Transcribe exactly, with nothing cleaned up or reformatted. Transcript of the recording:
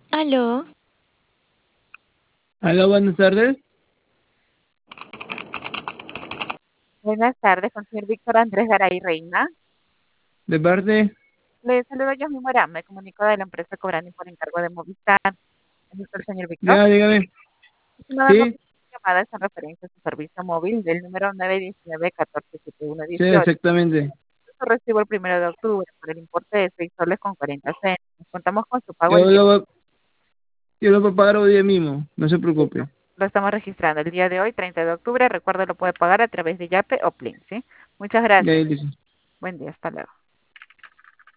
Aló, Hola, buenas tardes. Buenas tardes, con el señor Víctor Andrés Garay Reina. De parte, Le saludo yo mismo, me comunico de la empresa cobrando por encargo de Movistar. ¿Es usted el señor Víctor? ya, dígame. Estimado, no Sí, llamadas en referencia a su servicio móvil del número nueve uno nueve, uno cuatro siete uno sí, uno ocho. exactamente. Su recibo el primero de octubre por el importe de seis soles con cuarenta centavos. Contamos con su pago el Yo día. lo, voy- yo lo voy a pagar hoy día mismo, no se preocupe. Lo estamos registrando el día de hoy, treinta de octubre. Recuerda, lo puede pagar a través de Yape o Plin, ¿sí? Muchas Ya, gracias. listo. Buen día, hasta luego.